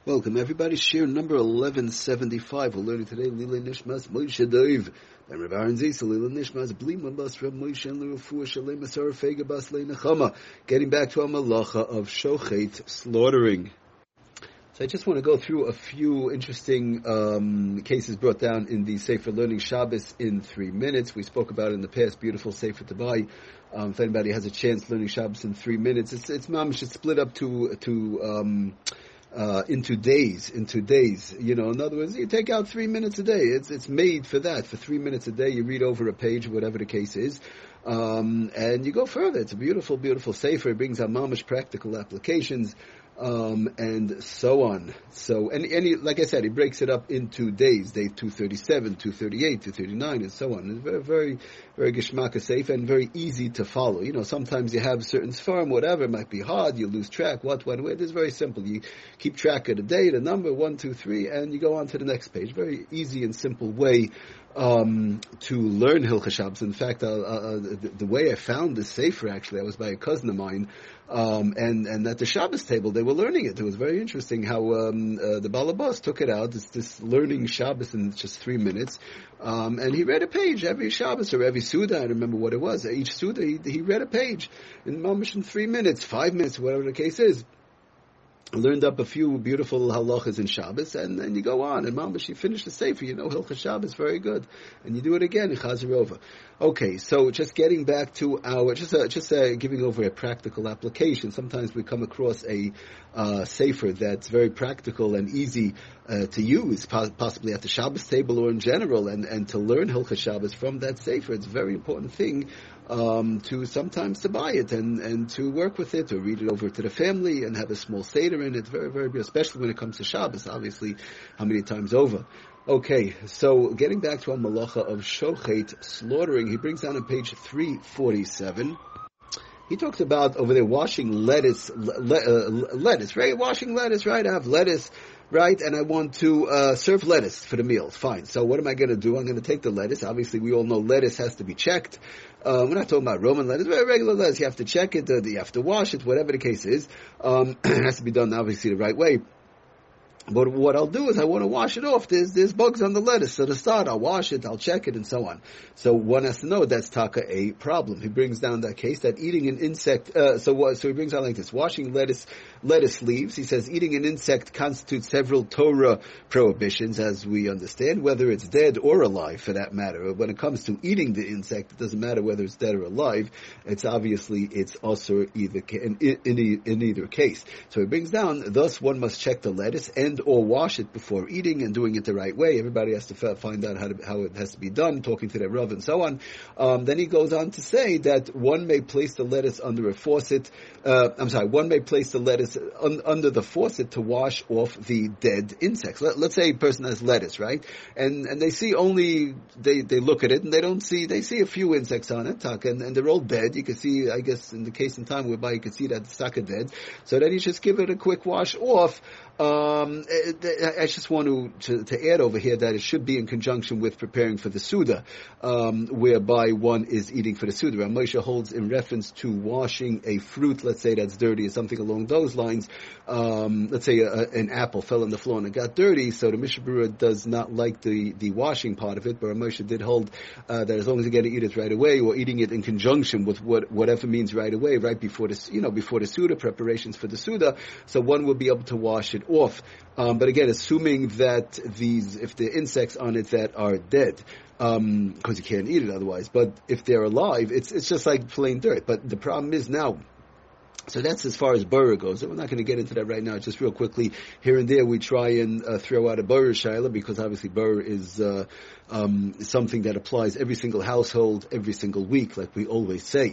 Welcome everybody, share number 1175. We're learning today Lila Nishmas Moshe Dov. And Rav Aaron Zisel, Lila Nishmas Blima Bas Rav Moshe and L'Refuah Shalem Asar Fega Bas Le'Nechama. Getting back to our malacha of shochet, slaughtering. So I just want to go through a few interesting cases brought down in the Sefer Learning Shabbos in 3 minutes. We spoke about it in the past, beautiful Sefer to buy. If anybody has a chance, learning Shabbos in 3 minutes. It's mamish, it's split up into days. You know, in other words, you take out 3 minutes a day. It's made for that. For 3 minutes a day, you read over a page, whatever the case is. And you go further. It's a beautiful, beautiful sefer. It brings out mamish practical applications, and so on. So, and like I said, he breaks it up into days. Day 237, 238, 239, and so on. It's very, very, very geshmaka sefer and very easy to follow. You know, sometimes you have certain sfarm, whatever, it might be hard, you lose track, what, when, where. It's very simple. You keep track of the day, the number, 1, 2, 3, and you go on to the next page. Very easy and simple way to learn Hilchos Shabbos. In fact, the way I found this sefer, actually, I was by a cousin of mine, and at the Shabbos table, they were learning it. It was very interesting how the Balabas took it out. It's this learning Shabbos in just 3 minutes, and he read a page every Shabbos or every Suda. I remember what it was. Each Suda, he read a page in mamish in 3 minutes, 5 minutes, whatever the case is. Learned up a few beautiful halachas in Shabbos, and then you go on, and mamash, you finish the sefer, you know, Hilchos Shabbos, very good. And you do it again, in Chazer over. Okay, so just getting back to our, giving over a practical application. Sometimes we come across a sefer that's very practical and easy to use, possibly at the Shabbos table or in general, and to learn Hilchos Shabbos from that sefer. It's a very important thing to sometimes to buy it and to work with it, or read it over to the family and have a small seder in it. Very, very, especially when it comes to Shabbos, obviously, how many times over. Okay, so getting back to our malacha of shochet, slaughtering, he brings down on page 347. He talked about over there washing lettuce, right? Washing lettuce, right? I have lettuce, right? And I want to serve lettuce for the meal. Fine. So what am I going to do? I'm going to take the lettuce. Obviously, we all know lettuce has to be checked. We're not talking about Roman lettuce, but regular lettuce. You have to check it. You have to wash it, whatever the case is. It has to be done, obviously, the right way. But what I'll do is I want to wash it off. There's bugs on the lettuce. So to start, I'll wash it, I'll check it, and so on. So one has to know that's taka a problem. He brings down that case that eating an insect, so he brings out like this, washing lettuce leaves. He says eating an insect constitutes several Torah prohibitions, as we understand, whether it's dead or alive for that matter. When it comes to eating the insect, it doesn't matter whether it's dead or alive. It's also either in either case. So he brings down, thus one must check the lettuce and or wash it before eating and doing it the right way. Everybody has to find out how it has to be done, talking to their Rav and so on. Then he goes on to say that one may place the lettuce under a faucet. One may place the lettuce under the faucet to wash off the dead insects. Let's say a person has lettuce, right? And they see only, they look at it and they see a few insects on it, and they're all dead. You can see, I guess, in the case in time whereby you can see that the sack are dead. So then you just give it a quick wash off. I just want to add over here that it should be in conjunction with preparing for the Suda, whereby one is eating for the Suda. Rav Moshe holds in reference to washing a fruit, let's say that's dirty or something along those lines. Let's say an apple fell on the floor and it got dirty, so the Mishnah Berurah does not like the washing part of it, but Rav Moshe did hold that as long as you're going to eat it right away, or eating it in conjunction with whatever means right away, right before the Suda, preparations for the Suda, so one will be able to wash it off. But again, assuming that if the insects on it that are dead, because you can't eat it otherwise, but if they're alive, it's just like plain dirt. But the problem is now, so that's as far as Burr goes. We're not going to get into that right now. Just real quickly, here and there we try and throw out a Burr Shaila, because obviously Burr is something that applies every single household, every single week, like we always say.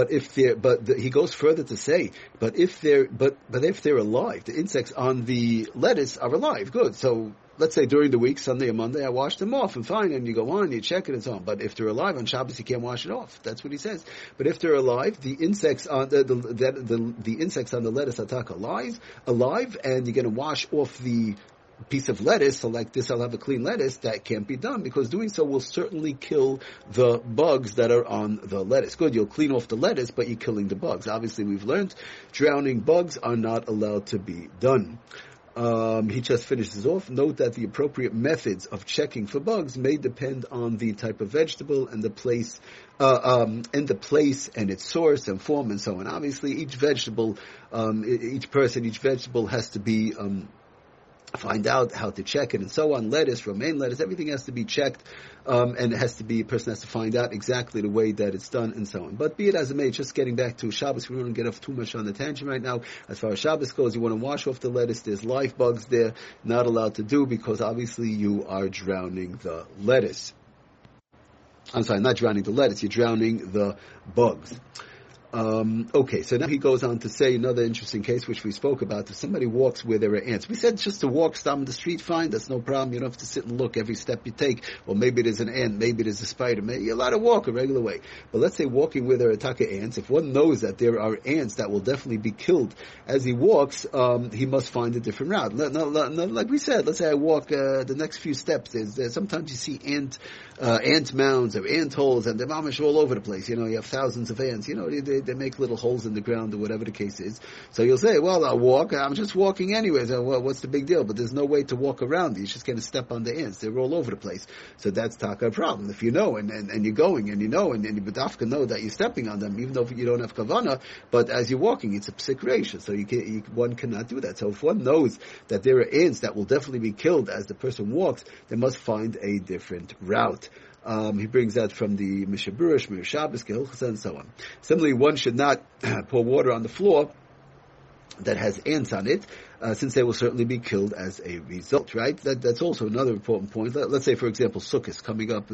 He goes further to say, but if they're alive, the insects on the lettuce are alive. Good. So let's say during the week, Sunday or Monday, I wash them off, and fine, and you go on, you check it and so on. But if they're alive on Shabbos, you can't wash it off. That's what he says. But if they're alive, the insects on the insects on the lettuce attack alive, and you're going to wash off the piece of lettuce, so like this I'll have a clean lettuce, that can't be done, because doing so will certainly kill the bugs that are on the lettuce. Good, you'll clean off the lettuce, but you're killing the bugs. Obviously, we've learned drowning bugs are not allowed to be done. He just finishes off. Note that the appropriate methods of checking for bugs may depend on the type of vegetable and the place, and its source and form and so on. Obviously, each vegetable, each vegetable has to be find out how to check it and so on. Lettuce, romaine lettuce, everything has to be checked, and a person has to find out exactly the way that it's done and so on. But be it as it may, just getting back to Shabbos, we don't want to get off too much on the tangent right now. As far as Shabbos goes, you want to wash off the lettuce. There's live bugs there, not allowed to do because obviously you are drowning the lettuce. I'm sorry, not drowning the lettuce, you're drowning the bugs. Okay, so now he goes on to say another interesting case which we spoke about. If somebody walks where there are ants, we said just to walk down the street, fine, that's no problem. You don't have to sit and look every step you take. Or maybe there's an ant, maybe there's a spider. Maybe you're allowed to walk a regular way. But let's say walking where there are taka ants, if one knows that there are ants that will definitely be killed as he walks, he must find a different route. Like we said, let's say I walk the next few steps. Sometimes you see ant mounds or ant holes, and they're mamish all over the place. You have thousands of ants. They make little holes in the ground or whatever the case is. So you'll say, well, I'll walk. I'm just walking anyway. So, well, what's the big deal? But there's no way to walk around. You're just going to step on the ants. They're all over the place. So that's taka a problem. If you know and you're going and you know and you bedafka know that you're stepping on them, even though you don't have kavana, but as you're walking, it's a psik ratio. So one cannot do that. So if one knows that there are ants that will definitely be killed as the person walks, they must find a different route. He brings that from the Mishaburish, Mir Shabbos, Gehilchos, and so on. Similarly, one should not pour water on the floor that has ants on it, since they will certainly be killed as a result, right? That's also another important point. Let's say, for example, Sukkot coming up,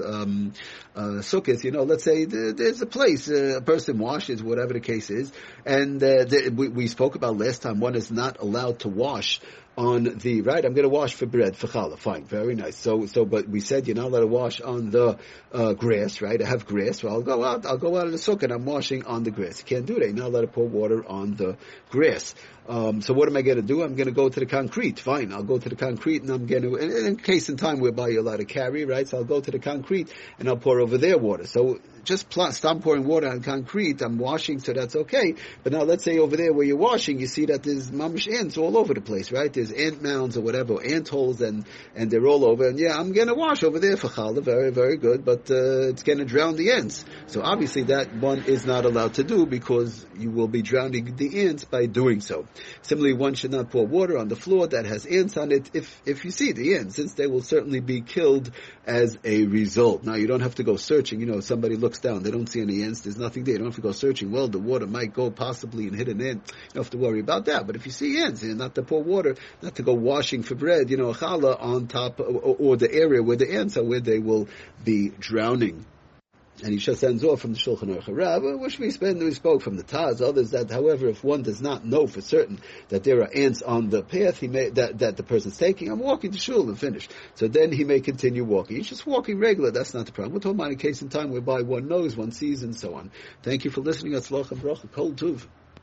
Sukkot, let's say there's a place, a person washes, whatever the case is, and we spoke about last time, one is not allowed to wash on the, right, I'm going to wash for bread, for challah, fine, very nice. So, but we said you're not allowed to wash on the grass, right? I have grass, so I'll go out of the sukkah and I'm washing on the grass. You can't do that. You're not allowed to pour water on the grass. So what am I going to do? I'm going to go to the concrete. Fine, I'll go to the concrete and I'm going to, in case in time whereby you're allowed to carry, right? So I'll go to the concrete and I'll pour over there water. So just stop pouring water on concrete. I'm washing, so that's okay. But now let's say over there where you're washing, you see that there's mamish ants all over the place, right? There's ant mounds or whatever, ant holes, and they're all over. And yeah, I'm going to wash over there for challah. Very, very good. But it's going to drown the ants. So obviously that one is not allowed to do because you will be drowning the ants by doing so. Similarly, one should not pour water on the floor that has ants on it if you see the ants, since they will certainly be killed as a result. Now, you don't have to go searching. Somebody looks down, they don't see any ants, there's nothing there. You don't have to go searching. Well, the water might go possibly and hit an ant. You don't have to worry about that. But if you see ants, not to pour water, not to go washing for bread, challah on top, or the area where the ants are, where they will be drowning. And he just ends off from the Shulchan Aruch Harav, which we spoke from the Taz. Others that, however, if one does not know for certain that there are ants on the path that the person's taking, I'm walking to shul and finish. So then he may continue walking. He's just walking regular. That's not the problem. We're talking about a case in time whereby one knows, one sees, and so on. Thank you for listening. Atzlach and bracha. Kol tuv.